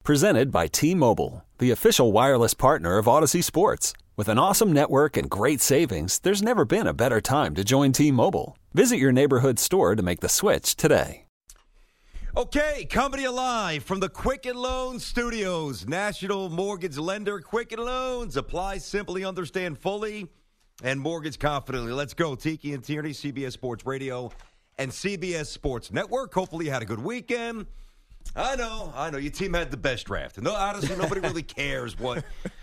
Presented by T-Mobile, the official wireless partner of Odyssey Sports. With an awesome network and great savings, there's never been a better time to join T-Mobile. Visit your neighborhood store to make the switch today. Okay, coming to you live from the Quicken Loans Studios. National mortgage lender, Quicken Loans. Apply simply, understand fully, and mortgage confidently. Let's go. Tiki and Tierney, CBS Sports Radio and CBS Sports Network. Hopefully you had a good weekend. I know. Your team had the best draft. No, honestly, nobody really cares what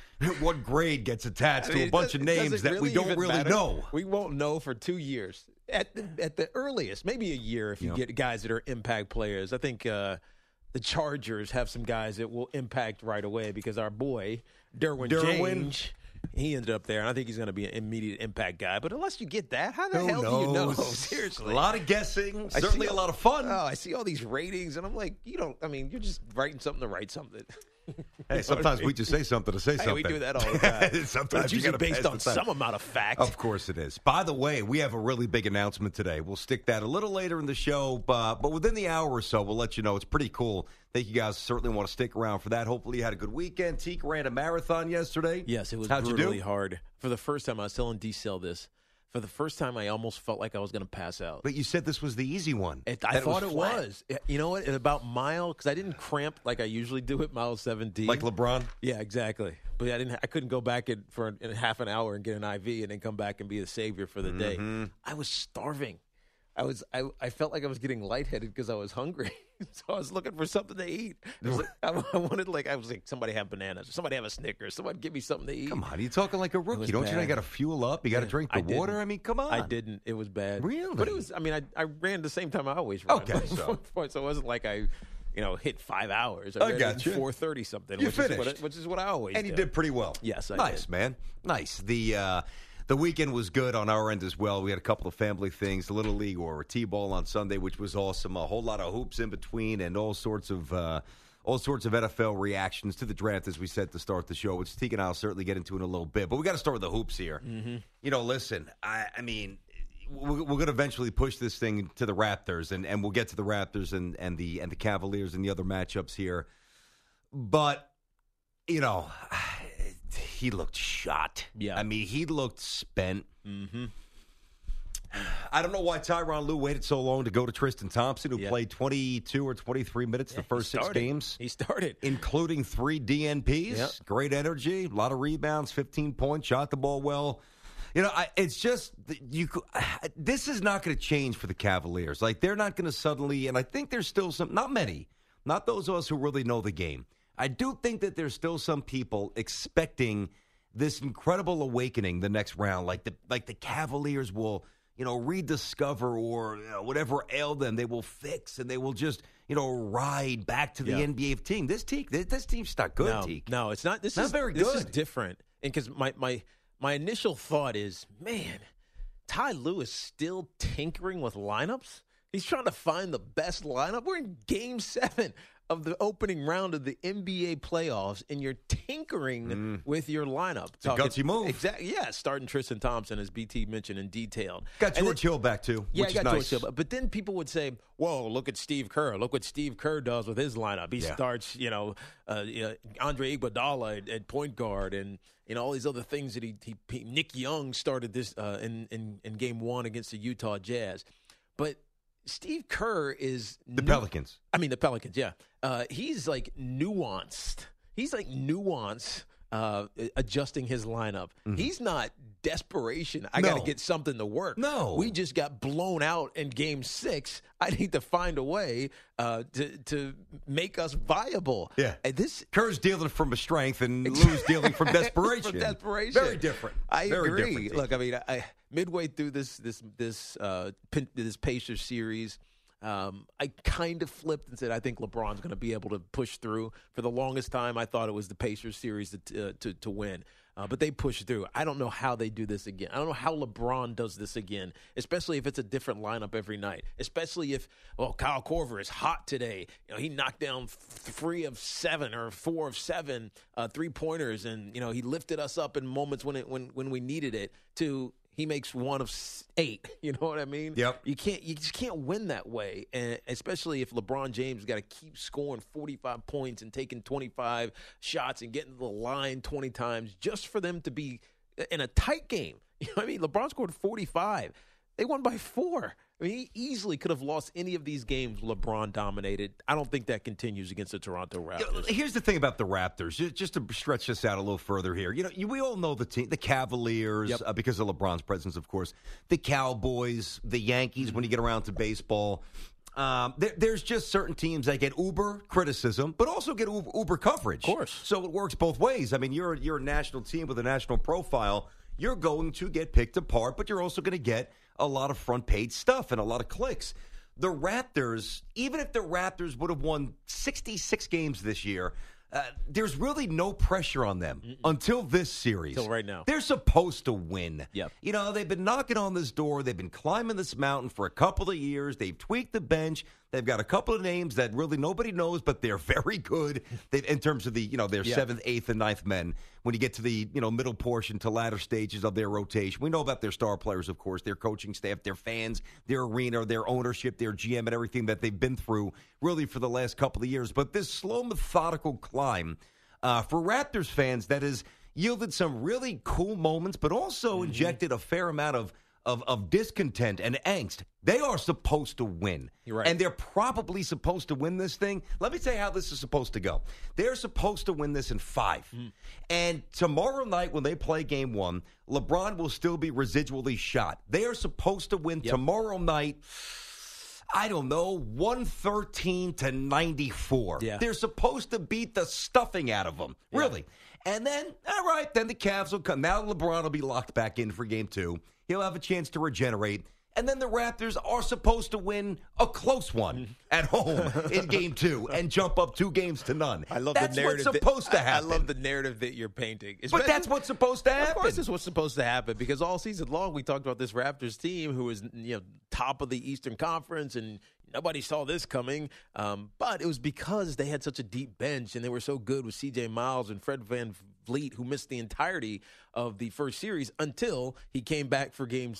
grade gets attached to a bunch of names that we don't really know. We won't know for 2 years. At the earliest, maybe a year if you get guys that are impact players. I think the Chargers have some guys that will impact right away because our boy, Derwin James, he ended up there, and I think he's going to be an immediate impact guy. But unless you get that, how the hell do you know? Seriously. A lot of guessing, certainly a lot of fun. Oh, I see all these ratings, and I'm like, you're just writing something to write something. Hey, sometimes we just say something to say something. We do that all the time. Sometimes it's usually based on some amount of fact. Of course it is. By the way, we have a really big announcement today. We'll stick that a little later in the show, but within the hour or so, we'll let you know. It's pretty cool. I think you guys certainly want to stick around for that. Hopefully you had a good weekend. Teak ran a marathon yesterday. Yes, it was brutally hard. For the first time, I was telling D-Cell this. For the first time, I almost felt like I was going to pass out. But you said this was the easy one. I thought it was. You know what? At about mile, because I didn't cramp like I usually do at mile 17. Like LeBron? Yeah, exactly. But I couldn't go back for half an hour and get an IV and then come back and be the savior for the day. I was starving. I felt like I was getting lightheaded because I was hungry. So I was looking for something to eat. I was like, somebody have bananas. Somebody have a Snickers. Somebody give me something to eat. Come on, you're talking like a rookie. Don't you know you got to fuel up? You got to drink the water? I mean, come on. I didn't. It was bad. Really? But it was, I ran the same time I always run. Okay, so it wasn't like I hit 5 hours. I got you. 4:30 something. You finished. Which is what I always do. And you did pretty well. Yes, I did. Nice, man. Nice. The weekend was good on our end as well. We had a couple of family things, the Little League or T-ball on Sunday, which was awesome. A whole lot of hoops in between and all sorts of NFL reactions to the draft, as we said to start the show, which Teak and I will certainly get into in a little bit. But we got to start with the hoops here. Mm-hmm. Listen, I mean, we're going to eventually push this thing to the Raptors, and we'll get to the Raptors and the Cavaliers and the other matchups here. But, he looked shot. Yeah. I mean, he looked spent. Mm-hmm. I don't know why Tyronn Lue waited so long to go to Tristan Thompson, who played 22 or 23 minutes the first 6 games. He started. Including 3 DNPs. Yep. Great energy, a lot of rebounds, 15 points, shot the ball well. It's just this is not going to change for the Cavaliers. Like, they're not going to suddenly, and I think there's still not many, not those of us who really know the game. I do think that there's still some people expecting this incredible awakening the next round, like the Cavaliers will, rediscover or whatever ailed them, they will fix and they will just, ride back to the NBA team. This team's not good, Teak. No, it's not. This is very good. This is different. And because my initial thought is, man, Ty Lue is still tinkering with lineups. He's trying to find the best lineup. We're in Game 7 of the opening round of the NBA playoffs, and you're tinkering with your lineup. It's a gutsy move. Exactly. Yeah, starting Tristan Thompson, as BT mentioned in detail. Got George Hill back, too, yeah, which is nice. George Hill. But then people would say, whoa, look at Steve Kerr. Look what Steve Kerr does with his lineup. He starts, Andre Iguodala at point guard and, all these other things that he Nick Young started this in Game 1 against the Utah Jazz. But Steve Kerr is the Pelicans. The Pelicans, yeah. He's like nuanced. Adjusting his lineup. Mm-hmm. He's not desperation. I got to get something to work. No. We just got blown out in Game 6. I need to find a way to make us viable. Yeah. And Kerr's dealing from a strength and Lou's dealing from desperation. From desperation. Very different. I agree. Different. Look, I midway through this Pacers series, I kind of flipped and said I think LeBron's going to be able to push through. For the longest time, I thought it was the Pacers series to win. But they pushed through. I don't know how they do this again. I don't know how LeBron does this again, especially if it's a different lineup every night, especially if, Kyle Korver is hot today. He knocked down 3 of 7 or 4 of 7 3-pointers, and, he lifted us up in moments when we needed it to he makes 1 of 8. You know what I mean? Yep. You just can't win that way, and especially if LeBron James got to keep scoring 45 points and taking 25 shots and getting to the line 20 times just for them to be in a tight game. You know what I mean? LeBron scored 45. They won by 4. I mean, he easily could have lost any of these games LeBron dominated. I don't think that continues against the Toronto Raptors. Here's the thing about the Raptors, just to stretch this out a little further here. We all know the team, the Cavaliers, because of LeBron's presence, of course, the Cowboys, the Yankees, when you get around to baseball. There's just certain teams that get uber criticism, but also get uber coverage. Of course. So it works both ways. I mean, you're a national team with a national profile. You're going to get picked apart, but you're also going to get a lot of front-page stuff and a lot of clicks. The Raptors, even if the Raptors would have won 66 games this year, there's really no pressure on them until this series. Until right now. They're supposed to win. Yep. They've been knocking on this door. They've been climbing this mountain for a couple of years. They've tweaked the bench. They've got a couple of names that really nobody knows, but they're very good in terms of their 7th, 8th, and 9th men. When you get to the middle portion to latter stages of their rotation, we know about their star players, of course, their coaching staff, their fans, their arena, their ownership, their GM, and everything that they've been through really for the last couple of years. But this slow, methodical climb for Raptors fans that has yielded some really cool moments, but also injected a fair amount of discontent and angst. They are supposed to win. You're right. And they're probably supposed to win this thing. Let me tell you how this is supposed to go. They're supposed to win this in 5. And tomorrow night when they play game 1, LeBron will still be residually shot. They are supposed to win tomorrow night, I don't know, 113-94. Yeah. They're supposed to beat the stuffing out of them. Really. And then, all right, then the Cavs will come. Now LeBron will be locked back in for game 2. He'll have a chance to regenerate. And then the Raptors are supposed to win a close one at home in game 2 and jump up 2-0. I love that's the narrative. What's supposed to happen. I love the narrative that you're painting. But that's what's supposed to happen. Of course, it's what's supposed to happen because all season long we talked about this Raptors team who is top of the Eastern Conference and nobody saw this coming. But it was because they had such a deep bench and they were so good with C.J. Miles and Fred VanVleet, who missed the entirety of the first series until he came back for game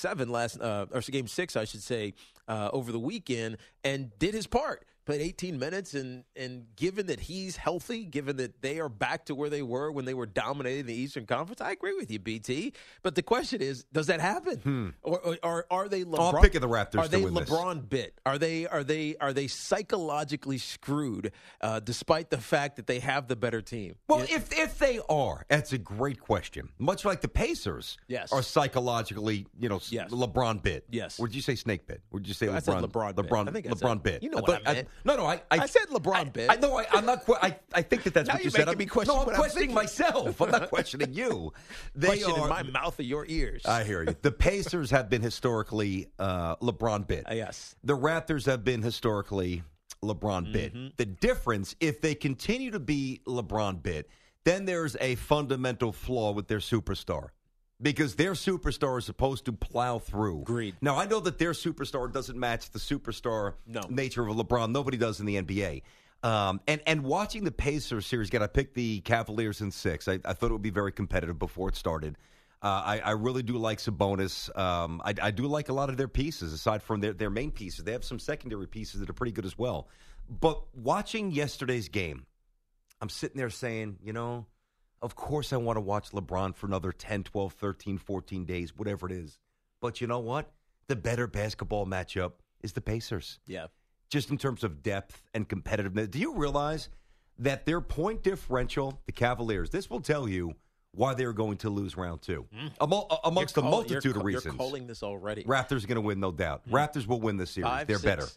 6, I should say, over the weekend and did his part. Played 18 minutes, and given that he's healthy, given that they are back to where they were when they were dominating the Eastern Conference, I agree with you, BT. But the question is, does that happen? Or are they LeBron? I'm picking the Raptors Are they to win LeBron bit? Are they psychologically screwed, despite the fact that they have the better team? Well, if they are, that's a great question. Much like the Pacers are psychologically, LeBron bit. Yes. Or did you say snake bit? Or did you say I LeBron? said LeBron bit. LeBron, I think I LeBron said, bit. you know what I meant. No, I said LeBron bit. I'm not. I think that's Now what you you're said. making me question I'm what I'm questioning thinking. myself. I'm not questioning you. They Question are in my mouth or your ears. I hear you. The Pacers have been historically LeBron bit. Yes. The Raptors have been historically LeBron bit. The difference, if they continue to be LeBron bit, then there's a fundamental flaw with their superstar. Because their superstar is supposed to plow through. Agreed. Now, I know that their superstar doesn't match the superstar nature of LeBron. Nobody does in the NBA. And watching the Pacers series, again, I picked the Cavaliers in 6. I thought it would be very competitive before it started. I really do like Sabonis. I do like a lot of their pieces, aside from their main pieces. They have some secondary pieces that are pretty good as well. But watching yesterday's game, I'm sitting there saying, of course I want to watch LeBron for another 10, 12, 13, 14 days, whatever it is. But you know what? The better basketball matchup is the Pacers. Yeah. Just in terms of depth and competitiveness. Do you realize that their point differential, the Cavaliers, this will tell you why they're going to lose round 2. Amongst a multitude of reasons. You're calling this already. Raptors are going to win, no doubt. Raptors will win this series. 5, they're 6. better.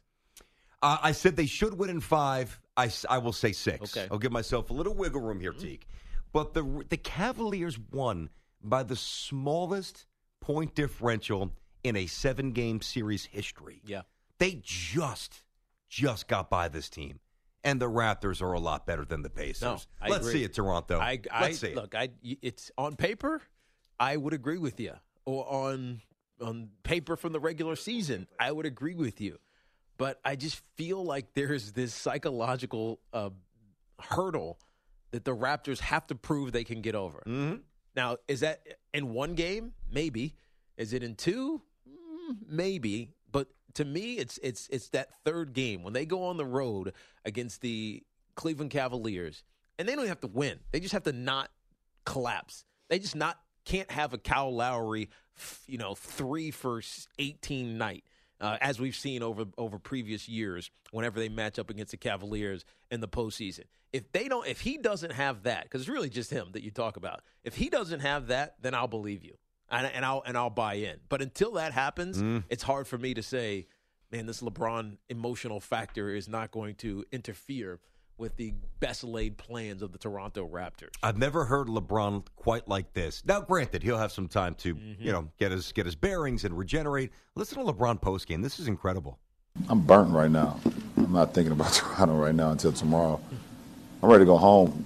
I said they should win in 5. I will say 6. Okay. I'll give myself a little wiggle room here, Teague. But the Cavaliers won by the smallest point differential in a 7-game series history. Yeah. They just got by this team. And the Raptors are a lot better than the Pacers. No, Let's agree. see it, Toronto. Let's see it. Look, it's on paper, I would agree with you. Or on paper from the regular season, I would agree with you. But I just feel like there's this psychological hurdle that the Raptors have to prove they can get over. Mm-hmm. Now, is that in one game? Maybe. Is it in 2? Maybe. But to me, it's that third game when they go on the road against the Cleveland Cavaliers, and they don't have to win. They just have to not collapse. They just can't have a Kyle Lowry, 3 for 18 night, as we've seen over previous years whenever they match up against the Cavaliers in the postseason. If he doesn't have that, because it's really just him that you talk about. If he doesn't have that, then I'll believe you. And I'll buy in. But until that happens, it's hard for me to say, man, this LeBron emotional factor is not going to interfere with the best laid plans of the Toronto Raptors. I've never heard LeBron quite like this. Now, granted, he'll have some time to get his bearings and regenerate. Listen to LeBron postgame. This is incredible. I'm burnt right now. I'm not thinking about Toronto right now until tomorrow. I'm ready to go home.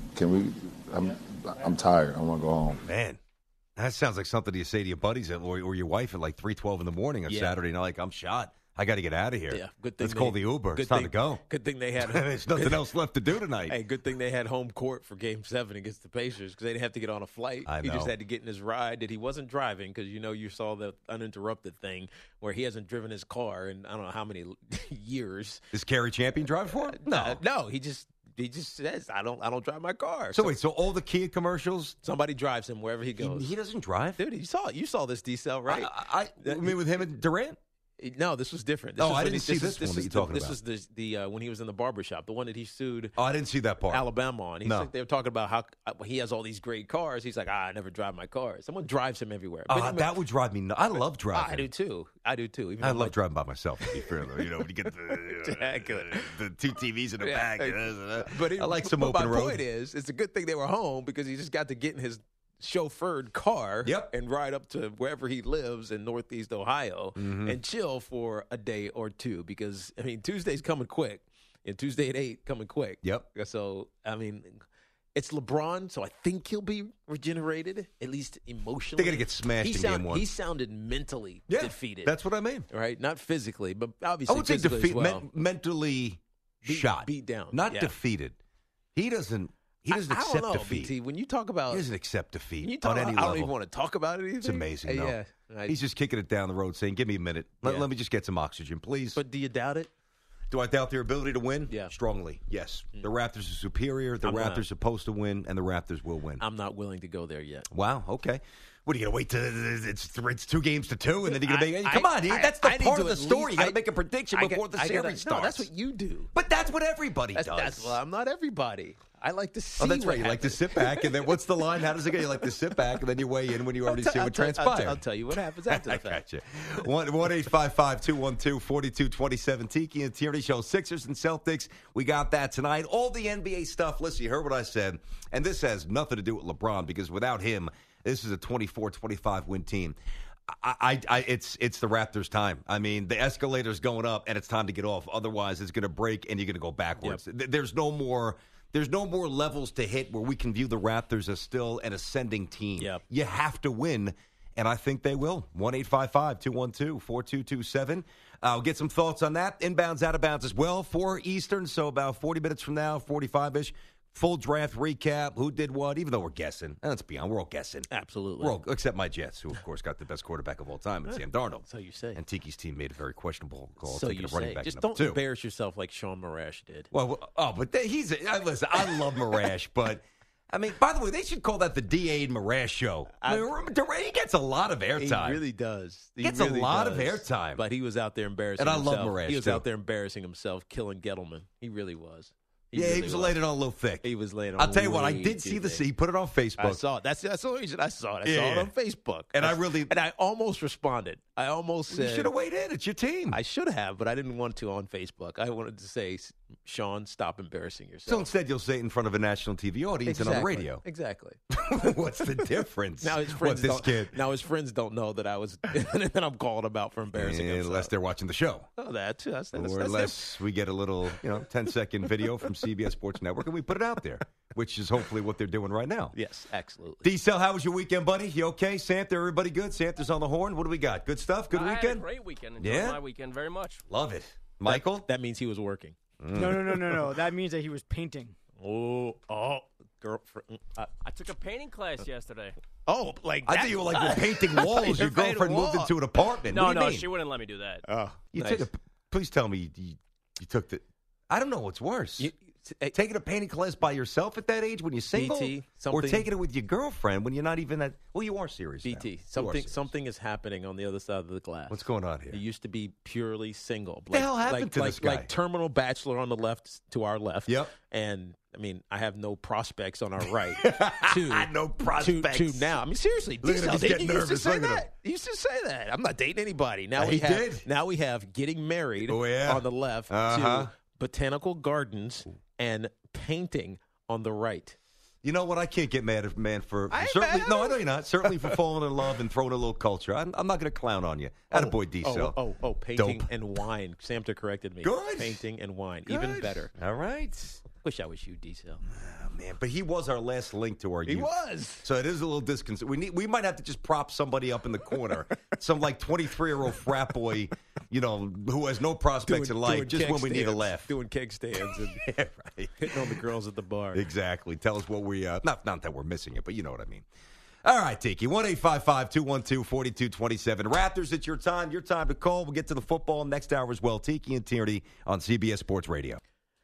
I'm tired. I want to go home. Man. That sounds like something you say to your buddies or your wife at like 3:12 in the morning on Saturday night. Like, I'm shot. I got to get out of here. Yeah, good thing. Let's call the Uber. It's time to go. Good thing they had. There's nothing else left to do tonight. Hey, good thing they had home court for Game 7 against the Pacers because they didn't have to get on a flight. I know. He just had to get in his ride that he wasn't driving because you saw the uninterrupted thing where he hasn't driven his car in I don't know how many years. Is Kerry Champion driving for him? No, no. He just says I don't drive my car. So wait, so all the Kia commercials, somebody drives him wherever he goes. He doesn't drive, dude. You saw this D-cell, right? I mean, with him and Durant. No, this was different. I didn't see this one that you're talking about. This is the when he was in the barbershop, the one that he sued. Oh, I didn't see that part. Alabama on. They were talking about how he has all these great cars. He's like, I never drive my car. Someone drives him everywhere. That would drive me nuts. I love driving. I do too. Even I love driving by myself, to be fair, though. When you get the two TVs in the back. I like some open road. My point is, it's a good thing they were home because he just got to get in his chauffeured car and ride up to wherever he lives in Northeast Ohio and chill for a day or two because, Tuesday's coming quick. And Tuesday at 8 coming quick. Yep. So, it's LeBron, so I think he'll be regenerated, at least emotionally. They're going to get smashed in game 1. He sounded mentally defeated. That's what I mean. Right? Not physically, but obviously I would say mentally shot. Beat down. Not defeated. He doesn't accept defeat. BT, when you talk about, he doesn't accept defeat on any level. I don't even want to talk about it either. It's amazing. No. Yeah, he's just kicking it down the road, saying, "Give me a minute. Let me just get some oxygen, please." But do you doubt it? Do I doubt their ability to win? Yeah, strongly. Yes. The Raptors are superior. The Raptors are supposed to win, and the Raptors will win. I'm not willing to go there yet. Wow. Okay. What are you going to wait till it's 2-2, and then you're going to make? Come on, that's the part of the story. You got to make a prediction before the series starts. No, that's what you do. But that's what everybody does. Well, I'm not everybody. I like to see. Oh, that's right. You happens. like to sit back, and then what's the line? How does it go? You like to sit back, and then you weigh in when you already see what transpired. I'll tell you what happens after the fact. I got you. 1-855-212-4227. Tiki and Tierney Show, Sixers and Celtics. We got that tonight. All the NBA stuff. Listen, you heard what I said, and this has nothing to do with LeBron because without him, this is a 24-25 win team. It's the Raptors' time. The escalator's going up, and it's time to get off. Otherwise, it's going to break, and you're going to go backwards. Yep. There's no more levels to hit where we can view the Raptors as still an ascending team. Yep. You have to win, and I think they will. 1-855-212-4227. I'll get some thoughts on that. Inbounds, out of bounds as well. 4 Eastern, so about 40 minutes from now, 45-ish. Full draft recap, who did what, even though we're guessing. And let's be honest, we're all guessing. Absolutely. Except my Jets, who, of course, got the best quarterback of all time, Sam Darnold. So you say. And Tiki's team made a very questionable call. So you say. Just don't embarrass yourself like Sean Marash did. Well, listen, I love Marash, but, by the way, they should call that the D.A. Marash show. He gets a lot of airtime. He really does. He gets a lot of airtime. But he was out there embarrassing himself. And I love Marash, He was out there embarrassing himself, killing Gettleman. He really was. He was laying it on a little thick. He was laying it on I'll tell you what, I did see he put it on Facebook. I saw it. That's the reason I saw it. I saw it on Facebook. And I almost responded. I almost said. You should have weighed in. It's your team. I should have, but I didn't want to on Facebook. I wanted to say, Sean, stop embarrassing yourself. So instead, you'll say it in front of a national TV audience and on the radio. Exactly. What's the difference? Now his friends don't know that I was that I'm calling about for embarrassing himself. Unless they're watching the show. Oh, that too. That's unless we get a little 10-second video from CBS Sports Network and we put it out there, which is hopefully what they're doing right now. Yes, absolutely. D-Cell, how was your weekend, buddy? You okay? Santa, everybody good? Santa's on the horn. What do we got? Good stuff? Good weekend? I had a great weekend. Enjoyed my weekend very much. Love it. Michael? That means he was working. No. That means that he was painting. Girl. I took a painting class yesterday. Oh, like I that? thought you were like you're painting walls. Your girlfriend moved into an apartment. No, What do you no, mean? she wouldn't let me do that. Oh, You nice. please tell me you took the. I don't know what's worse. Taking a painting class by yourself at that age when you're single, BT, or something- taking it with your girlfriend when you're not even that. Well, you are serious. BT, now. You are something serious. something is happening on the other side of the glass. What's going on here? He used to be purely single. the hell happened to this guy? Like terminal bachelor on the left to our left. Yep. And I mean, I have no prospects on our right. No prospects. To now. I mean, seriously, Look at him, Diesel, he's didn't getting you used to nervous. say Look at him. that? He used to say that. I'm not dating anybody. Now He we have. did. Now we have getting married Oh, yeah. on the left Uh-huh. to botanical gardens and painting on the right. You know what? I can't get mad at man for I ain't certainly. mad at No, him. I know you're not. Certainly for falling in love and throwing a little culture. I'm not going to clown on you. Attaboy, D-Cell. Painting Dope. and wine. Samter corrected me. Good. Painting and wine. Good. Even better. All right. Wish I was you, D-Cell. Oh, man, but he was our last link to our He youth. was. So it is a little disconcerting. We might have to just prop somebody up in the corner, some like 23-year-old frat boy, who has no prospects in life, just when we need a laugh. Doing keg stands and Yeah, right. hitting on the girls at the bar. Exactly. Tell us what we not that we're missing it, but you know what I mean. All right, Tiki. 1-855-212-4227. Raptors, it's your time. Your time to call. We'll get to the football next hour as well. Tiki and Tierney on CBS Sports Radio.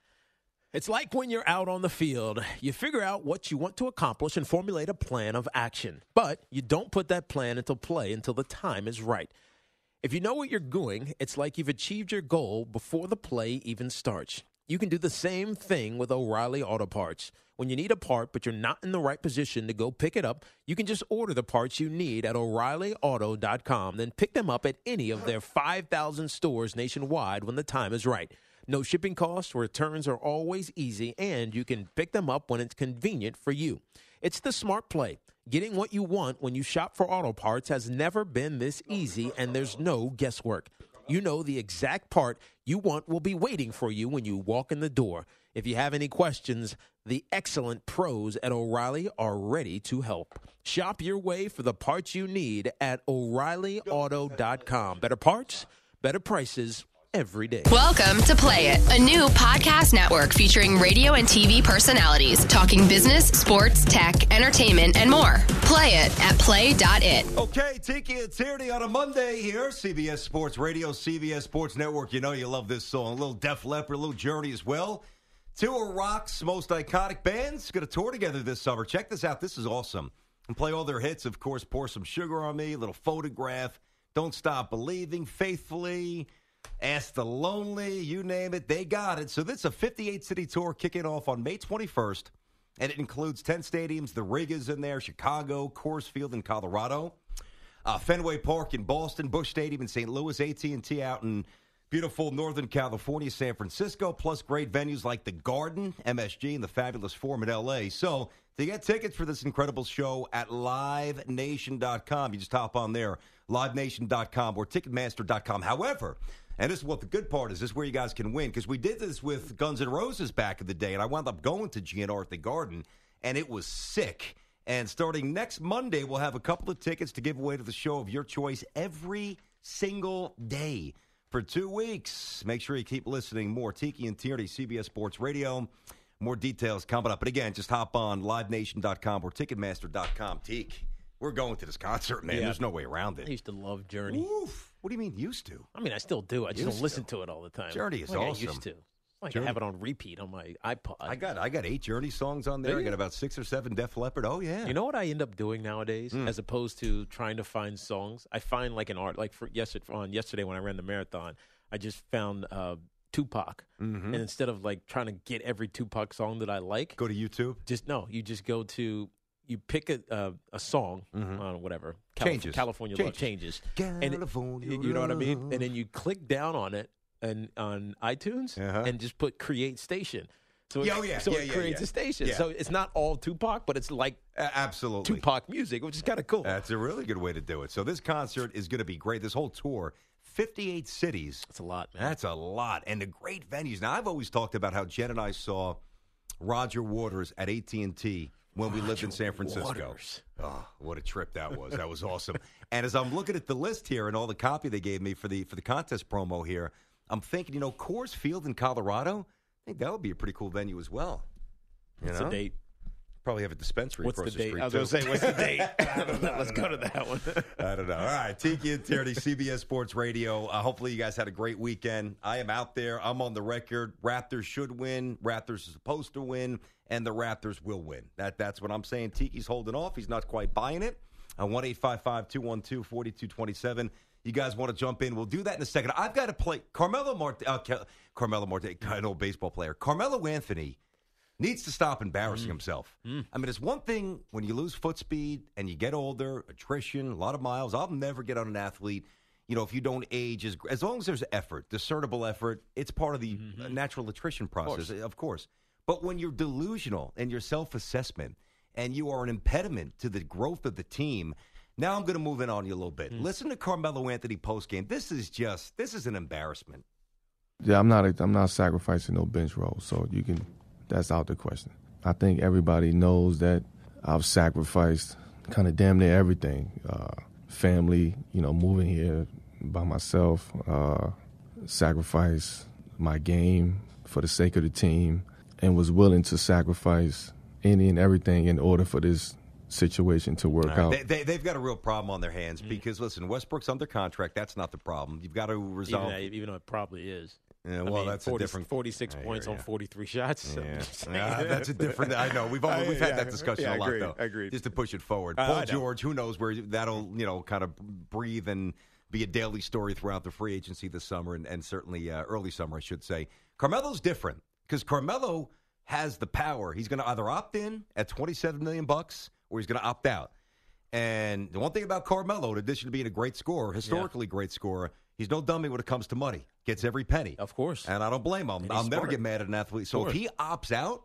It's like when you're out on the field, you figure out what you want to accomplish and formulate a plan of action. But you don't put that plan into play until the time is right. If you know what you're doing, it's like you've achieved your goal before the play even starts. You can do the same thing with O'Reilly Auto Parts. When you need a part but you're not in the right position to go pick it up, you can just order the parts you need at O'ReillyAuto.com, then pick them up at any of their 5,000 stores nationwide when the time is right. No shipping costs, returns are always easy, and you can pick them up when it's convenient for you. It's the smart play. Getting what you want when you shop for auto parts has never been this easy, and there's no guesswork. You know the exact part you want will be waiting for you when you walk in the door. If you have any questions, the excellent pros at O'Reilly are ready to help. Shop your way for the parts you need at O'ReillyAuto.com. Better parts, better prices every day. Welcome to Play It, a new podcast network featuring radio and TV personalities talking business, sports, tech, entertainment, and more. Play it at play.it. Okay, Tiki and Tierney on a Monday here. CBS Sports Radio, CBS Sports Network. You know you love this song. A little Def Leppard, a little Journey as well. Two of rock's most iconic bands going to tour together this summer. Check this out. This is awesome. And play all their hits, of course. Pour Some Sugar on Me, a little Photograph, Don't Stop Believing, Faithfully, Ask the Lonely, you name it, they got it. So this is a 58-city tour kicking off on May 21st, and it includes 10 stadiums. The Rig is in there, Chicago, Coors Field in Colorado, Fenway Park in Boston, Busch Stadium in St. Louis, AT&T out in beautiful Northern California, San Francisco, plus great venues like the Garden, MSG, and the fabulous Forum in L.A. So to get tickets for this incredible show at LiveNation.com, you just hop on there, LiveNation.com or Ticketmaster.com. However, and this is what the good part is, this is where you guys can win, because we did this with Guns N' Roses back in the day, and I wound up going to GNR at the Garden, and it was sick. And starting next Monday, we'll have a couple of tickets to give away to the show of your choice every single day for 2 weeks. Make sure you keep listening. More Tiki and Tierney, CBS Sports Radio. More details coming up. But again, just hop on LiveNation.com or Ticketmaster.com. Teak, we're going to this concert, man. Yeah. There's no way around I it. used to love Journey. Oof. What do you mean used to? I mean, I still do. I just Used don't listen to. to it all the time. Journey is like awesome. I used to. Like Journey. I have it on repeat on my iPod. I got 8 Journey songs on there. Do I you? got about 6 or 7 Def Leppard. Oh, yeah. You know what I end up doing nowadays, as opposed to trying to find songs? I find like an art. Like for yesterday when I ran the marathon, I just found Tupac, and instead of like trying to get every Tupac song that I like, Go to YouTube. you just go to. You pick a song, whatever. Changes. California Love Changes. California And you know what I mean? Love. And then you click down on it and on iTunes and just put create station. So it creates a station. Yeah. So it's not all Tupac, but it's like Absolutely. Tupac music, which is kind of cool. That's a really good way to do it. So this concert is going to be great. This whole tour, 58 cities. That's a lot, man. That's a lot. And the great venues. Now, I've always talked about how Jen and I saw Roger Waters at AT&T when we lived in San Francisco. Waters. Oh, what a trip that was. That was awesome. And as I'm looking at the list here and all the copy they gave me for the contest promo here, I'm thinking, Coors Field in Colorado, I think that would be a pretty cool venue as well. It's a date. probably have a dispensary What's across the date? street. I was going to say, what's the date? Let's go to know. that one. I don't know. All right, Tiki and Tierney, CBS Sports Radio. Hopefully you guys had a great weekend. I am out there. I'm on the record. Raptors should win. Raptors are supposed to win, and the Raptors will win. That's what I'm saying. Tiki's holding off. He's not quite buying it. 1-855-212-4227. You guys want to jump in? We'll do that in a second. I've got to play Carmelo Marte, an old baseball player. Carmelo Anthony needs to stop embarrassing himself. I mean, it's one thing when you lose foot speed and you get older, attrition, a lot of miles. I'll never get on an athlete. If you don't age, as long as there's effort, discernible effort, it's part of the natural attrition process, of course. But when you're delusional in your self-assessment and you are an impediment to the growth of the team, now I'm going to move in on you a little bit. Listen to Carmelo Anthony postgame. This is an embarrassment. Yeah, I'm not sacrificing no bench role, so that's out the question. I think everybody knows that I've sacrificed kind of damn near everything. Family, moving here by myself, sacrifice my game for the sake of the team, and was willing to sacrifice any and everything in order for this situation to work out. They've got a real problem on their hands because, listen, Westbrook's under contract. That's not the problem. You've got to resolve. Even though it probably is. Yeah, well, that's 40, a different 46 points on 43 shots. Yeah. That's a different. I know we've had that discussion a lot, though. Agreed. Just to push it forward. Paul George, who knows where that'll kind of breathe and be a daily story throughout the free agency this summer and certainly early summer, I should say. Carmelo's different because Carmelo has the power. He's going to either opt in at $27 million or he's going to opt out. And the one thing about Carmelo, in addition to being a great scorer, historically great scorer, he's no dummy when it comes to money. Gets every penny. Of course. And I don't blame him. I'll never get mad at an athlete. So if he opts out,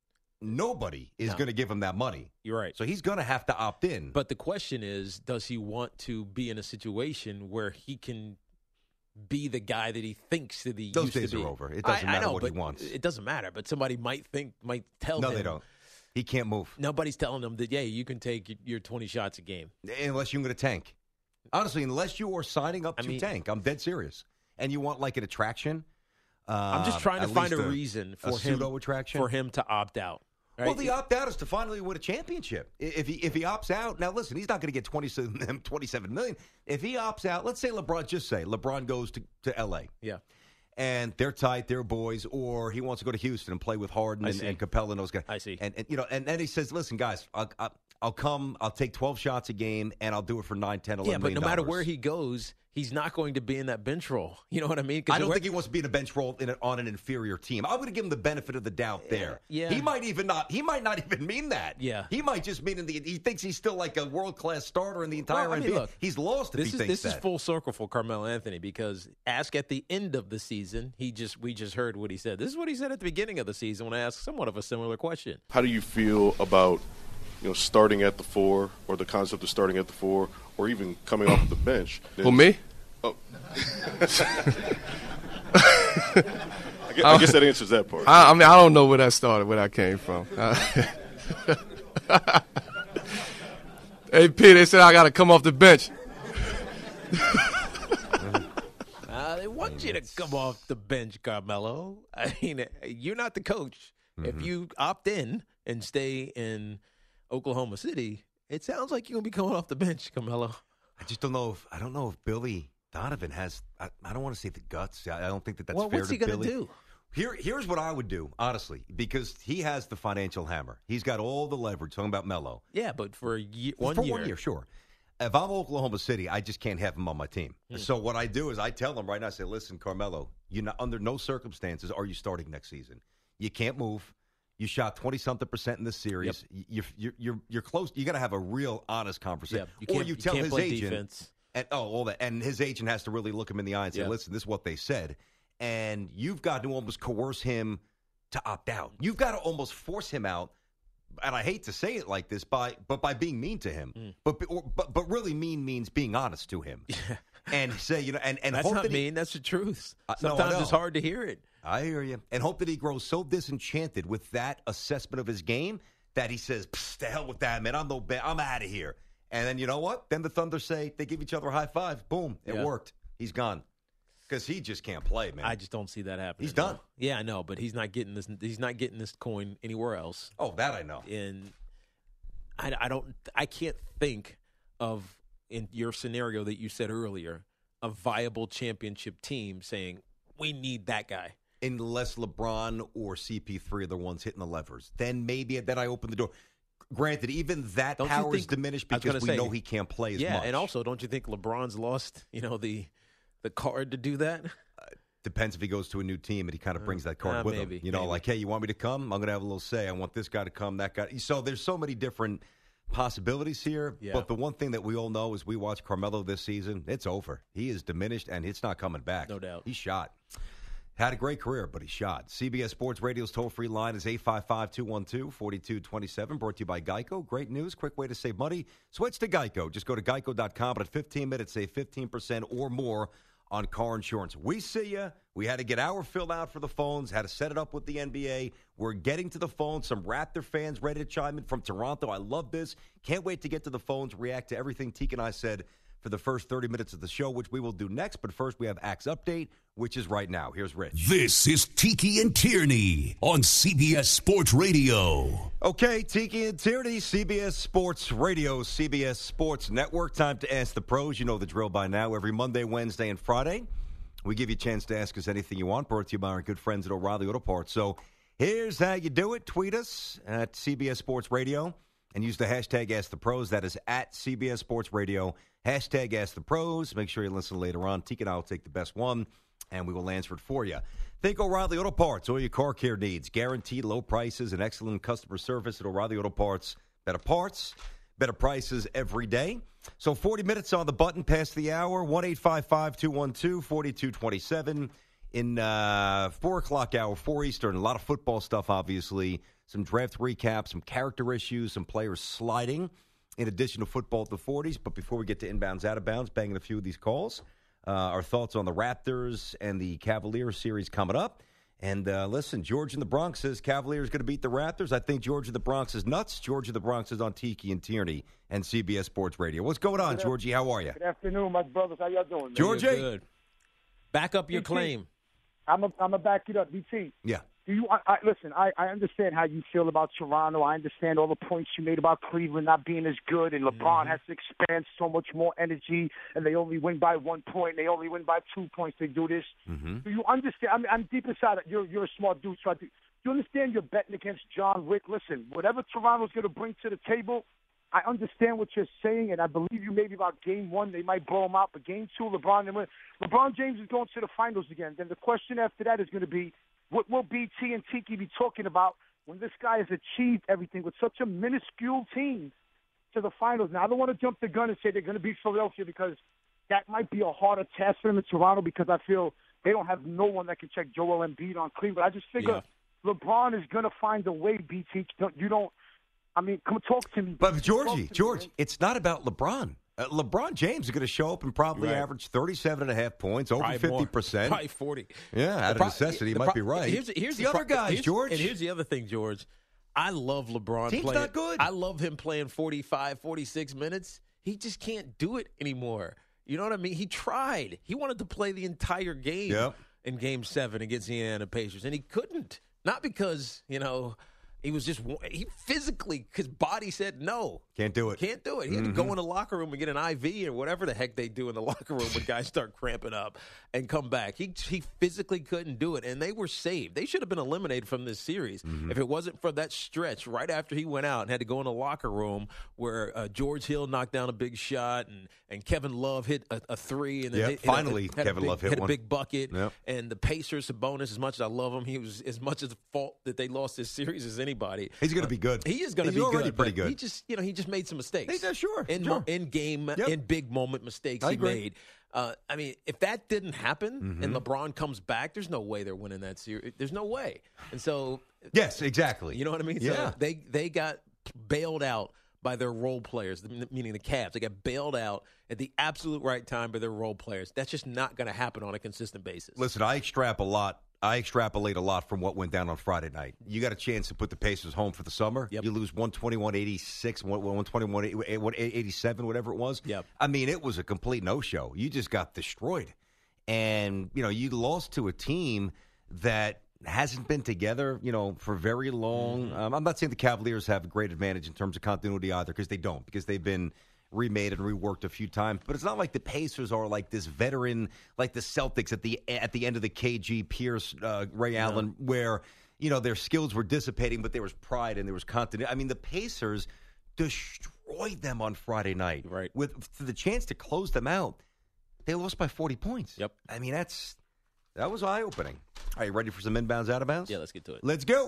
nobody is going to give him that money. You're right. So he's going to have to opt in. But the question is, does he want to be in a situation where he can be the guy that he thinks that he Those used to be? Those days are over. It doesn't matter what he wants. It doesn't matter. But somebody might tell him. No, they don't. He can't move. Nobody's telling him that, yeah, you can take your 20 shots a game. Unless you're going to tank. Honestly, unless you are signing up to tank. I'm dead serious. And you want like an attraction. I'm just trying to find a reason for him to opt out. Right? Well, the opt-out is to finally win a championship. If he opts out, now listen, he's not going to get $27 million. If he opts out, let's say LeBron goes to L.A. Yeah. And they're tight, they're boys, or he wants to go to Houston and play with Harden and Capella and those guys. I see. And then he says, listen, guys, I'll come, I'll take 12 shots a game, and I'll do it for $9, $10, $11 million. Yeah, but no matter where he goes, he's not going to be in that bench role. You know what I mean? I don't think he wants to be in a bench role on an inferior team. I'm going to give him the benefit of the doubt there. Yeah. He might not even mean that. Yeah. He might just mean he thinks he's still like a world-class starter in the entire NBA. Look, he's lost if he thinks that. This is full circle for Carmelo Anthony because ask at the end of the season, we just heard what he said. This is what he said at the beginning of the season when I asked somewhat of a similar question. How do you feel about starting at the 4 or the concept of starting at the 4 or even coming off the bench? For me? Oh. I guess that answers that part. I mean, I don't know where that started, where that came from. Hey, P, they said I got to come off the bench. They want you to come off the bench, Carmelo. I mean, you're not the coach. Mm-hmm. If you opt in and stay in Oklahoma City, it sounds like you're going to be coming off the bench, Carmelo. I just don't know if Billy Donovan has, I don't want to say the guts. I don't think that's fair to Billy. What's he going to do? Here's what I would do, honestly, because he has the financial hammer. He's got all the leverage, talking about Melo. Yeah, but for 1 year. For 1 year, sure. If I'm Oklahoma City, I just can't have him on my team. So what I do is I tell him right now, I say, listen, Carmelo, under no circumstances are you starting next season. You can't move. You shot 20-something% in this series. Yep. You're close. You got to have a real honest conversation. Yeah, or you tell his agent. Defense. And all that. And his agent has to really look him in the eye and say, listen, this is what they said. And you've got to almost coerce him to opt out. You've got to almost force him out. And I hate to say it like this, by being mean to him. But really mean means being honest to him. And say, and that's hope not that mean. That's the truth. Sometimes it's hard to hear it. I hear you. And hope that he grows so disenchanted with that assessment of his game that he says, to hell with that, man. I'm out of here. And then you know what? Then the Thunder say, they give each other a high five. Boom. It worked. He's gone. Because he just can't play, man. I just don't see that happening. He's done. Yeah, I know, but he's not getting this. He's not getting this coin anywhere else. Oh, that I know. And I can't think of, in your scenario that you said earlier, a viable championship team saying, we need that guy. Unless LeBron or CP3 are the ones hitting the levers. Then maybe I open the door. Granted, even that power is diminished because we know he can't play as much. Yeah, and also, don't you think LeBron's lost, the card to do that? Depends if he goes to a new team and he kind of brings that card with maybe, him. Like, hey, you want me to come? I'm going to have a little say. I want this guy to come, that guy. So there's so many different possibilities here. Yeah. But the one thing that we all know is we watch Carmelo this season. It's over. He is diminished, and it's not coming back. No doubt. He's shot. Had a great career, but he shot. CBS Sports Radio's toll-free line is 855-212-4227, brought to you by Geico. Great news, quick way to save money. Switch to Geico. Just go to geico.com, but at 15 minutes, save 15% or more on car insurance. We see you. We had to get our fill out for the phones, had to set it up with the NBA. We're getting to the phones. Some Raptor fans ready to chime in from Toronto. I love this. Can't wait to get to the phones, react to everything Teak and I said for the first 30 minutes of the show, which we will do next. But first, we have Axe Update, which is right now. Here's Rich. This is Tiki and Tierney on CBS Sports Radio. Okay, Tiki and Tierney, CBS Sports Radio, CBS Sports Network. Time to ask the pros. You know the drill by now. Every Monday, Wednesday, and Friday, we give you a chance to ask us anything you want. Brought to you by our good friends at O'Reilly Auto Parts. So here's how you do it. Tweet us at CBS Sports Radio and use the hashtag Ask the Pros. That is at CBS Sports Radio. Hashtag Ask the Pros. Make sure you listen later on. Tiki and I will take the best one, and we will answer it for you. Think O'Reilly Auto Parts. All your car care needs. Guaranteed low prices and excellent customer service at O'Reilly Auto Parts. Better parts, better prices every day. So 40 minutes on the button past the hour. 1-855-212-4227. In 4 o'clock hour, 4 Eastern. A lot of football stuff, obviously. Some draft recap, some character issues, some players sliding. In addition to football at the 40s. But before we get to inbounds, out of bounds, banging a few of these calls, our thoughts on the Raptors and the Cavaliers series coming up. And listen, George in the Bronx says Cavaliers going to beat the Raptors. I think George in the Bronx is nuts. George in the Bronx is on Tiki and Tierney and CBS Sports Radio. What's going on, Georgie? How are you? Good afternoon, my brothers. How y'all doing, man? Georgie? Good. Back up your BT, claim. I'm a back it up, BT. Yeah. Do you listen? I understand how you feel about Toronto. I understand all the points you made about Cleveland not being as good, and LeBron has to expand so much more energy, and they only win by 1 point. They only win by 2 points. They do this. Do you understand? I'm deep inside. You're a smart dude, so do you understand? You're betting against John Wick. Listen, whatever Toronto's going to bring to the table, I understand what you're saying, and I believe you maybe about Game 1, they might blow them out, but Game 2, LeBron James is going to the finals again. Then the question after that is going to be, what will BT and Tiki be talking about when this guy has achieved everything with such a minuscule team to the finals? Now, I don't want to jump the gun and say they're going to beat Philadelphia because that might be a harder task for them in Toronto because I feel they don't have no one that can check Joel Embiid on Cleveland. I just figure LeBron is going to find a way, BT. Come talk to me. But, George, it's not about LeBron. LeBron James is going to show up and probably average 37.5 points, over 50%. Probably 40. Yeah, out of necessity, he might be right. Here's the other guys, George. And here's the other thing, George. I love LeBron Team's playing. not good. I love him playing 45, 46 minutes. He just can't do it anymore. You know what I mean? He tried. He wanted to play the entire game in Game 7 against the Indiana Pacers, and he couldn't. Not because, he physically, his body said no. Can't do it. He had to go in the locker room and get an IV or whatever the heck they do in the locker room when guys start cramping up and come back. He physically couldn't do it, and they were saved. They should have been eliminated from this series if it wasn't for that stretch right after he went out and had to go in the locker room where George Hill knocked down a big shot and Kevin Love hit a three. And then Kevin Love hit a big bucket. Yep. And the Pacers, Sabonis, as much as I love him, he was as much as the fault that they lost this series as anybody. He's going to be good. He is going to be already good. Pretty good. He just made some mistakes. Sure. In game, in big moment mistakes he made. If that didn't happen and LeBron comes back, there's no way they're winning that series. There's no way. And so, yes, exactly. You know what I mean? Yeah. So they got bailed out by their role players, meaning the Cavs. They got bailed out at the absolute right time by their role players. That's just not going to happen on a consistent basis. Listen, I extrapolate a lot from what went down on Friday night. You got a chance to put the Pacers home for the summer. Yep. You lose 121-86, 121-87, whatever it was. Yep. It was a complete no-show. You just got destroyed. And, you lost to a team that hasn't been together, for very long. I'm not saying the Cavaliers have a great advantage in terms of continuity either, because they don't, because they've been remade and reworked a few times. But it's not like the Pacers are like this veteran, like the Celtics at the end of the KG, Pierce, Ray Allen, where their skills were dissipating, but there was pride and there was continuity. I mean, the Pacers destroyed them on Friday night, right? With the chance to close them out. They lost by 40 points. Yep. I mean, that was eye-opening. Are you ready for some inbounds, out of bounds? Yeah, let's get to it. Let's go.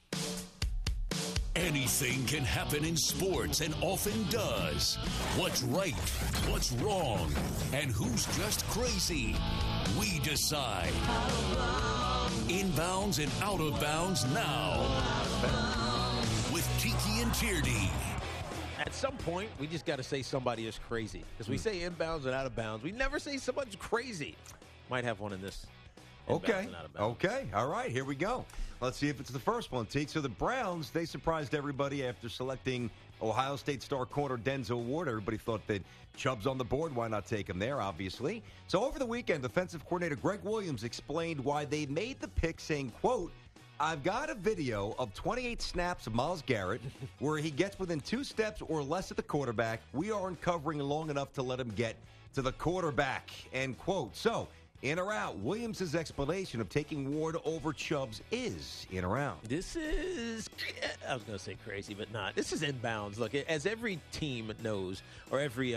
Anything can happen in sports and often does. What's right, what's wrong, and who's just crazy? We decide. Inbounds and out of bounds now. With Tiki and Tierney. At some point, we just got to say somebody is crazy. Because we say inbounds and out of bounds. We never say someone's crazy. Might have one in this. Okay. Okay. All right. Here we go. Let's see if it's the first one, Teak. So the Browns, they surprised everybody after selecting Ohio State star corner Denzel Ward. Everybody thought that Chubb's on the board. Why not take him there, obviously? So over the weekend, defensive coordinator Greg Williams explained why they made the pick, saying, quote, I've got a video of 28 snaps of Myles Garrett where he gets within 2 steps or less of the quarterback. We aren't covering long enough to let him get to the quarterback, end quote. So, in or out, Williams' explanation of taking Ward over Chubbs is in or out. This is, I was going to say crazy, but not. This is inbounds. Look, as every team knows, or every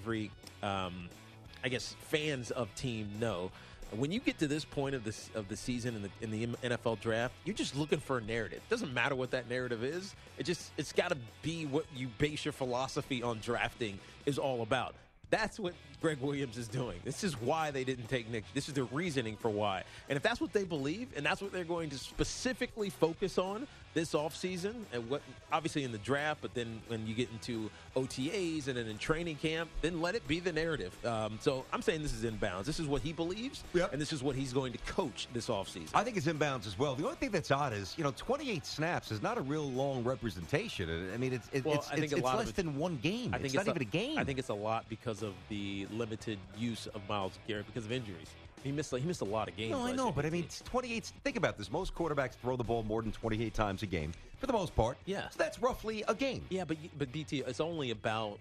fans of team know, when you get to this point of the season in the NFL draft, you're just looking for a narrative. It doesn't matter what that narrative is. It's got to be what you base your philosophy on drafting is all about. That's what Greg Williams is doing. This is why they didn't take Nick. This is the reasoning for why. And if that's what they believe, and that's what they're going to specifically focus on this offseason, and what obviously in the draft, but then when you get into OTAs and then in training camp, then let it be the narrative. So I'm saying this is inbounds. This is what he believes, and this is what he's going to coach this offseason. I think it's inbounds as well. The only thing that's odd is, 28 snaps is not a real long representation. I mean, it's less than one game. It's not even a game. I think it's a lot because of the limited use of Myles Garrett because of injuries. He missed a lot of games. No, I know, but I mean, 28. Think about this. Most quarterbacks throw the ball more than 28 times a game, for the most part. Yeah. So that's roughly a game. Yeah, but BT, it's only about,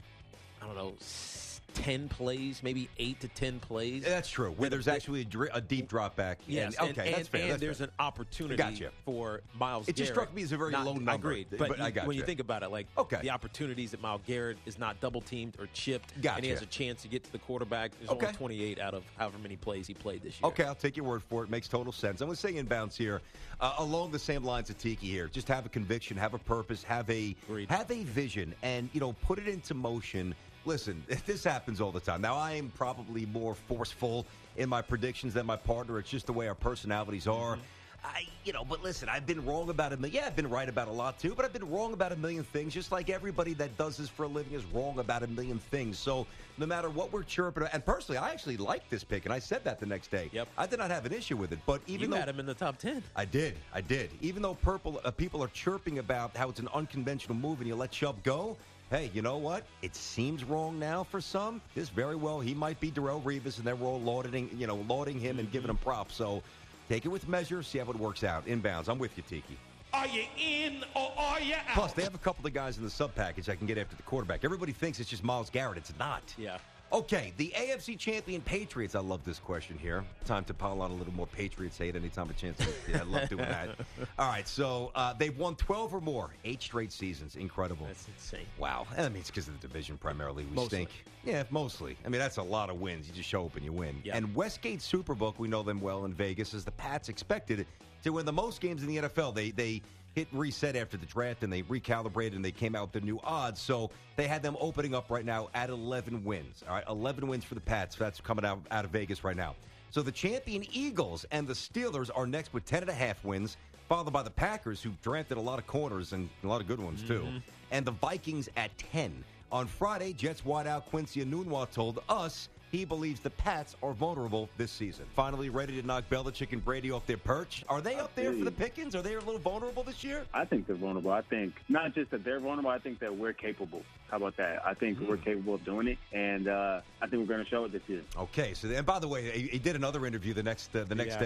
10 plays, maybe 8 to 10 plays. That's true. Where there's actually a deep drop back. Yes, that's fair. And there's an opportunity for Myles Garrett. It just struck me as a very low number. Agreed. But I got when you think about it, the opportunities that Myles Garrett is not double-teamed or chipped, and he has a chance to get to the quarterback, there's only 28 out of however many plays he played this year. Okay, I'll take your word for it. Makes total sense. I'm going to say inbounds here, along the same lines of Tiki here. Just have a conviction, have a purpose, have a vision, and, put it into motion. Listen, this happens all the time. Now, I am probably more forceful in my predictions than my partner. It's just the way our personalities are. But listen, I've been wrong about a million. Yeah, I've been right about a lot, too, but I've been wrong about a million things, just like everybody that does this for a living is wrong about a million things. So no matter what we're chirping, and personally, I actually like this pick, and I said that the next day. Yep. I did not have an issue with it, but even though had him in the top 10. I did. Even though people are chirping about how it's an unconventional move and you let Chubb go, hey, you know what? It seems wrong now for some. This very well, he might be Darrelle Revis, and then we're all lauding him and giving him props. So take it with measure, see how it works out. Inbounds. I'm with you, Tiki. Are you in or are you out? Plus, they have a couple of guys in the sub package I can get after the quarterback. Everybody thinks it's just Myles Garrett. It's not. Yeah. Okay, the AFC champion Patriots. I love this question here. Time to pile on a little more Patriots hate anytime a chance. Yeah, I love doing that. All right, so they've won 12 or more, 8 straight seasons. Incredible. That's insane. Wow. And I mean, it's because of the division primarily. We Mostly. stink. Yeah, mostly. I mean, that's a lot of wins. You just show up and you win. Yeah. And Westgate Superbook, we know them well in Vegas, as the Pats expected to win the most games in the NFL. They hit reset after the draft, and they recalibrated, and they came out with the new odds. So they had them opening up right now at 11 wins. All right, 11 wins for the Pats. That's coming out of Vegas right now. So the champion Eagles and the Steelers are next with 10.5 wins, followed by the Packers, who drafted a lot of corners and a lot of good ones, too. And the Vikings at 10. On Friday, Jets wideout Quincy Enunwa told us he believes the Pats are vulnerable this season. Finally ready to knock Belichick and Brady off their perch. Are they up there for the pickings? Are they a little vulnerable this year? I think they're vulnerable. I think not just that they're vulnerable, I think that we're capable. How about that? I think we're capable of doing it, and I think we're going to show it this year. Okay. So, and by the way, he did another interview the next day.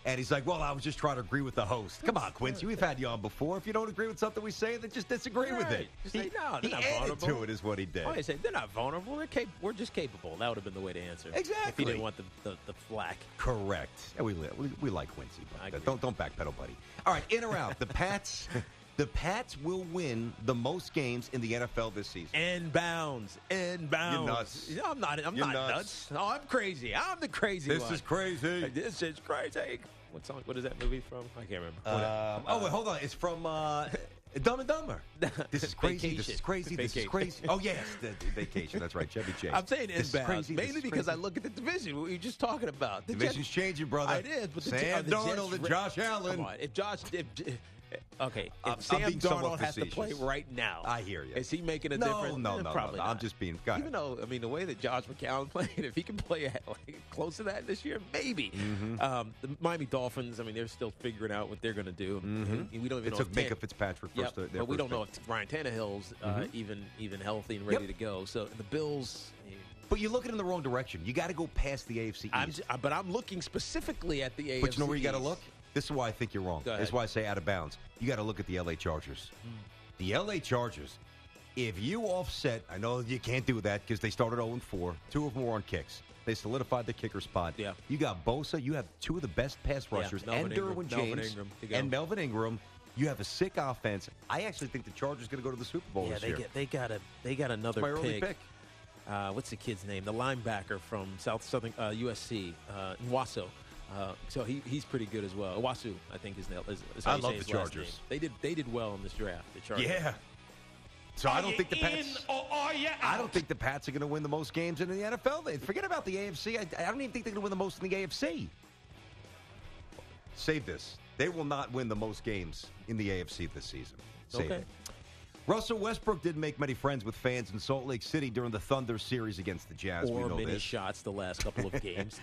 And he's like, well, I was just trying to agree with the host. Come on, Quincy. We've had you on before. If you don't agree with something we say, then just disagree with it. Just say, no, he they're not added vulnerable. to it is what he did. Oh, he said, they're not vulnerable. We're just capable. That would have been the way to answer. Exactly. If he didn't want the flack. Correct. Yeah, we like Quincy. But don't backpedal, buddy. All right, in or out. The Pats will win the most games in the NFL this season. And bounds. You're nuts. No, I'm not nuts. No, I'm crazy. I'm the crazy This one. is crazy. This is crazy. What song? What is that movie from? I can't remember. Wait, hold on. It's from Dumb and Dumber. This is crazy. Vacation. This is crazy. This is crazy. Oh, yes. The Vacation. That's right. Chevy Chase. I'm saying This is inbounds, crazy. This mainly is because crazy. I look at the division. What were you just talking about? The Division's changing, brother. It is. But Sam Darnold and Josh Allen. Come on. If I'm Sam being somewhat Darnold has to play facetious. right now, I hear you. Is he making a No, difference? no. Probably not. I'm just being. Go ahead. Even though, I mean, the way that Josh McCown played, if he can play close to that this year, maybe. Mm-hmm. The Miami Dolphins, I mean, they're still figuring out what they're going to do. Mhm. We don't even It know took if Minka Fitzpatrick Yep, first. Their but we first don't know pick. if Ryan Tannehill's even healthy and ready to go. So the Bills. But you're looking in the wrong direction. You got to go past the AFC East. But I'm looking specifically at the AFC. But you know where you got to East. look? This is why I think you're wrong. Go ahead. This is why I say out of bounds. You got to look at the LA Chargers. The LA Chargers, if you offset, I know you can't do that because they started 0-4. Two of them were on kicks. They solidified the kicker spot. Yeah. You got Bosa. You have two of the best pass rushers. Melvin And Ingram. Derwin Melvin James. Ingram to go. And Melvin Ingram. You have a sick offense. I actually think the Chargers going to go to the Super Bowl Yeah, this year. they got another It's my early pick. What's the kid's name? The linebacker from Southern USC, Nwasu. So he's pretty good as well. Owasu, I think is how I you love say the his last Chargers. name. They did well in this draft. The Chargers. Yeah. So I don't think the Pats. In or are you out? I don't think the Pats are going to win the most games in the NFL. Forget about the AFC. I don't even think they're going to win the most in the AFC. Save this. They will not win the most games in the AFC this season. Save Okay. it. Russell Westbrook didn't make many friends with fans in Salt Lake City during the Thunder series against the Jazz. Or we know many this. shots the last couple of games.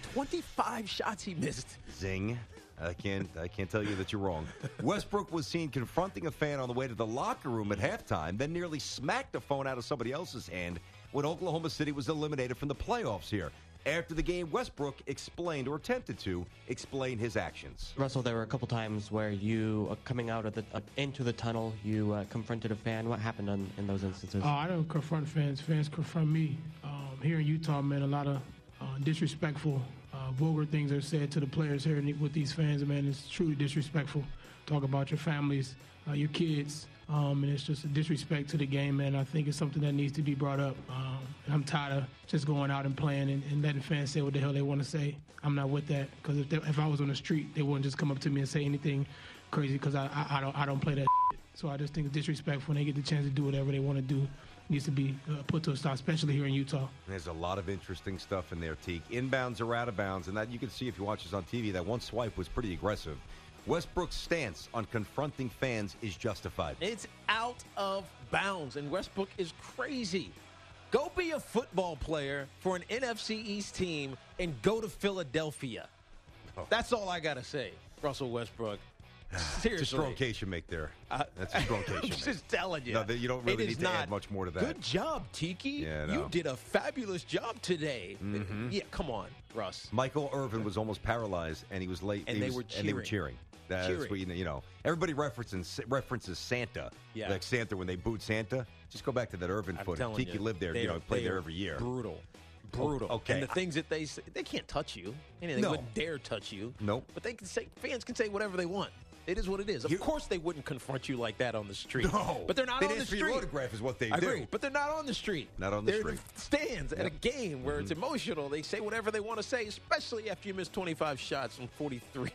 25 shots he missed. Zing. I can't tell you that you're wrong. Westbrook was seen confronting a fan on the way to the locker room at halftime, then nearly smacked the phone out of somebody else's hand when Oklahoma City was eliminated from the playoffs here. After the game, Westbrook explained, or attempted to explain, his actions. Russell, there were a couple times where you, coming out of into the tunnel, you confronted a fan. What happened in those instances? I don't confront fans. Fans confront me. Here in Utah, man, a lot of disrespectful, vulgar things are said to the players here with these fans. Man, it's truly disrespectful. Talk about your families, your kids, and it's just a disrespect to the game, man. I think it's something that needs to be brought up. And I'm tired of just going out and playing and letting fans say what the hell they want to say. I'm not with that, because if I was on the street, they wouldn't just come up to me and say anything crazy, because I don't play that shit. So I just think it's disrespectful when they get the chance to do whatever they want to do. Needs to be put to a stop, especially here in Utah. There's a lot of interesting stuff in there, Teak. Inbounds or out of bounds, and that you can see if you watch this on TV, that one swipe was pretty aggressive. Westbrook's stance on confronting fans is justified. It's out of bounds, and Westbrook is crazy. Go be a football player for an NFC East team and go to Philadelphia. That's all I got to say, Russell Westbrook. Seriously. It's a strong case you make there. That's a strong case you I'm make. just telling you. No, you don't really It need is to not. add much more to that. Good job, Tiki. Yeah, no. You did a fabulous job today. Mhm. Yeah, come on, Russ. Michael Irvin was almost paralyzed, and he was late. And they were cheering. That's Cheering. what you know. Everybody references Santa, Yeah. like Santa when they booed Santa. Just go back to that Irvin I'm footage. telling Tiki you, lived there. they You know, are- played they there are every year. Brutal. Okay. And the things that they say, they can't touch you. They No. wouldn't dare touch you. Nope. But they can say, fans can say whatever they want. It is what it is. Of course, they wouldn't confront you like that on the street. No. But they're not They'd on the ask for street. your autograph is what they I do. agree, but they're not on the street. Not on the they're street. in the stands at a Yep. game where it's emotional. They say whatever they want to say, especially after you miss 25 shots on 43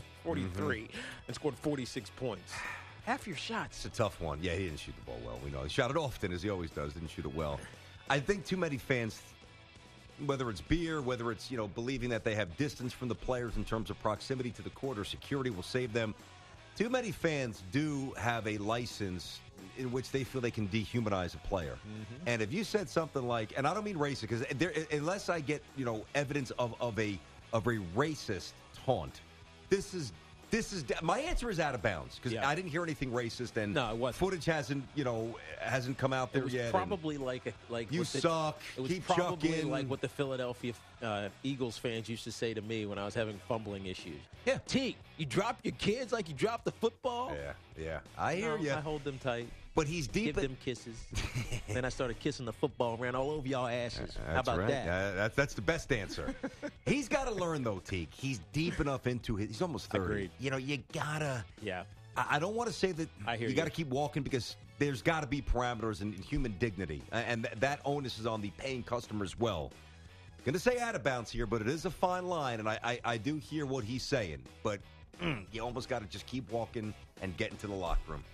and scored 46 points. Half your shots. It's a tough one. Yeah, he didn't shoot the ball well. We know. He shot it often, as he always does. Didn't shoot it well. I think too many fans, whether it's beer, whether it's, believing that they have distance from the players in terms of proximity to the court or security will save them. Too many fans do have a license in which they feel they can dehumanize a player. And if you said something like, and I don't mean racist, because unless I get, evidence of a racist taunt, this is my answer is out of bounds because I didn't hear anything racist, and no, it wasn't. Footage hasn't come out there yet. It was probably like you suck. It was keep probably chucking. like what the Philadelphia Eagles fans used to say to me when I was having fumbling issues. Yeah, Teague, you drop your kids like you dropped the football. Yeah, I hear you. I hold them tight. But he's deep. Give them kisses. Then I started kissing the football, ran all over y'all asses. How about that? That's the best answer. He's got to learn though, Teague. He's deep enough into it. He's almost 30. Agreed. You gotta. Yeah. I don't want to say that you got to keep walking because there's got to be parameters and human dignity, and that onus is on the paying customer as well. Going to say out of bounds here, but it is a fine line, and I do hear what he's saying, but you almost got to just keep walking and get into the locker room.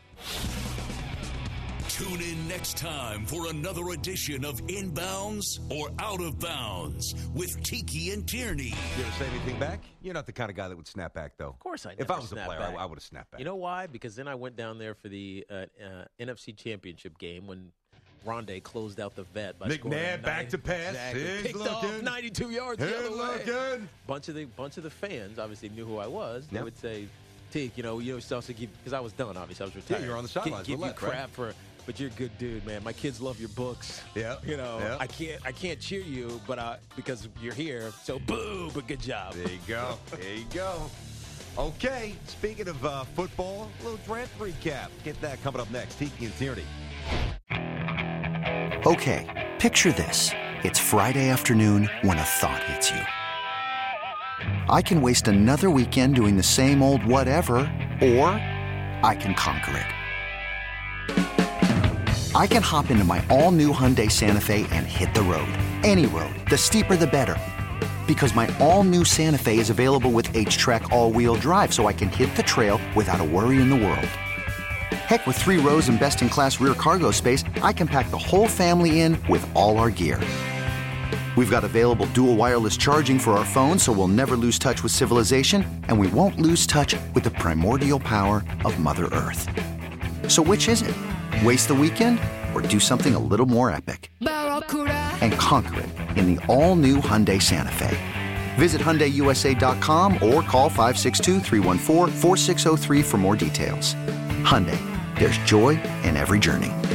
Tune in next time for another edition of Inbounds or Out of Bounds with Tiki and Tierney. You ever say anything back? You're not the kind of guy that would snap back, though. Of course I never If I was a snap player, back. I would have snapped back. You know why? Because then I went down there for the NFC Championship game when Rondé closed out the vet by scoring McNabb back to pass. Exactly. He's Picked looking. off 92 yards the other way. Looking. Bunch of the fans obviously knew who I was. They Yep. would say, "Teague, you also give," because I was done. Obviously, I was retired. Yeah, you're on the sidelines. Give you Relax, right? crap for, but you're a good dude, man. My kids love your books. Yeah. I can't cheer you, but because you're here. So boo, but good job. There you go. There you go. Okay, speaking of football, a little draft recap. Get that coming up next. Tiki and Tierney. Okay, picture this. It's Friday afternoon when a thought hits you. I can waste another weekend doing the same old whatever, or I can conquer it. I can hop into my all-new Hyundai Santa Fe and hit the road. Any road. The steeper, the better. Because my all-new Santa Fe is available with H-Track all-wheel drive, so I can hit the trail without a worry in the world. Heck, with 3 rows and best-in-class rear cargo space, I can pack the whole family in with all our gear. We've got available dual wireless charging for our phones, so we'll never lose touch with civilization, and we won't lose touch with the primordial power of Mother Earth. So which is it? Waste the weekend or do something a little more epic? And conquer it in the all-new Hyundai Santa Fe. Visit HyundaiUSA.com or call 562-314-4603 for more details. Hyundai, there's joy in every journey.